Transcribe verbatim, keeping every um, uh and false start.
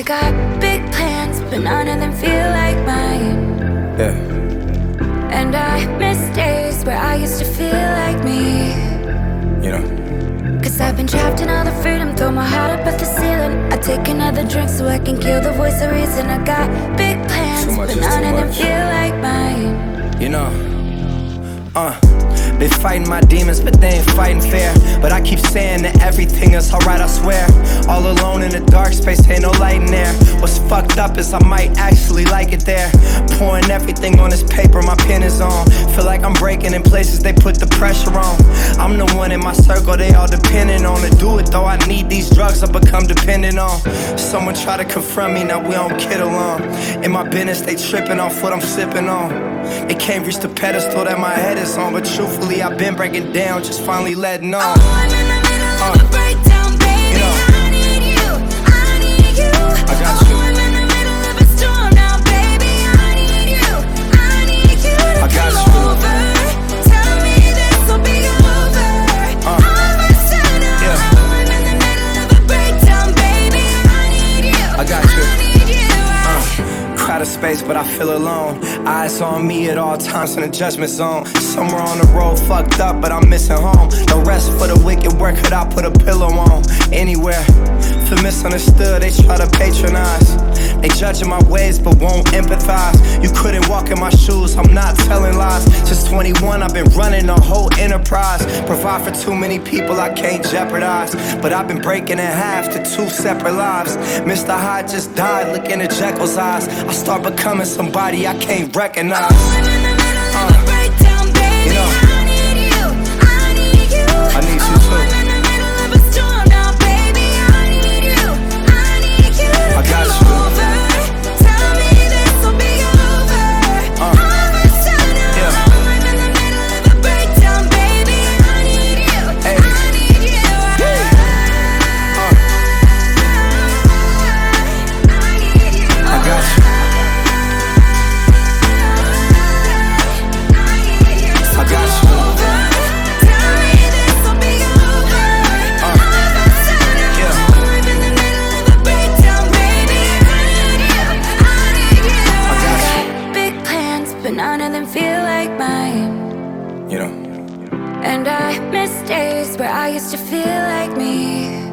got big plans, but none of them feel like mine. Yeah. And I miss days where I used to feel like me. You know. Cause I've been trapped in all the freedom, throw my heart up at the ceiling. I take another drink so I can kill the voice of reason. I got big plans, much but is none too of them much. feel like mine. You know, uh been fighting my demons, but they ain't fighting fair. But I keep saying that everything is alright, I swear. All alone in the dark space, ain't no light in there. What's fucked up is I might actually like it there. Pouring everything on this paper, my pen is on. Feel like I'm breaking in places they put the pressure on. I'm the one in my circle, they all dependent on. To do it though, I need these drugs I become dependent on. Someone try to confront me, now we don't get along. In my business, they tripping off what I'm sipping on. They can't reach the pedestal that my head is on. But truthfully, I've been breaking down, just finally letting on. Oh, I'm in the middle of a breakdown, baby. You know. I need you, I need you. I got oh, you. I'm in the middle of a storm now, baby. I need you, I need you to I got come you. over. Tell me this'll be over. Uh, All of a sudden, yeah. oh, I'm in the middle of a breakdown, baby. I need you, I got you. I need you. Uh, crowded space, but I feel alone. Eyes on me at all times in the judgment zone. Somewhere on the road, fucked up, but I'm missing home. No rest for the wicked, where could I put a pillow on? Anywhere. Feel misunderstood, they try to patronize. They judging my ways, but won't empathize. You couldn't walk in my shoes, I'm not telling lies. Since twenty-one, I've been running the whole enterprise. Provide for too many people I can't jeopardize. But I've been breaking in half to two separate lives. Mister Hyde just died, looking at Jekyll's eyes. I start becoming somebody I can't recognize. Oh, I'm in the middle of a breakdown, baby. You know. I need you, I need you. I need you oh, too. I'm in the middle of a storm now, baby. I need you, I need you to I got come you. over. Tell me this'll be over. Uh, All of a sudden, yeah. oh, I'm in the middle of a breakdown, baby. I need you, Hey. I need you. Uh, I need you. I got you. I got you. Tell me this'll be over. Uh, All of a sudden, yeah. I'm in the middle of a breakdown, baby. I need you, I need you. I got you. Big plans, but none of them feel like mine. You know. And I miss days where I used to feel like me.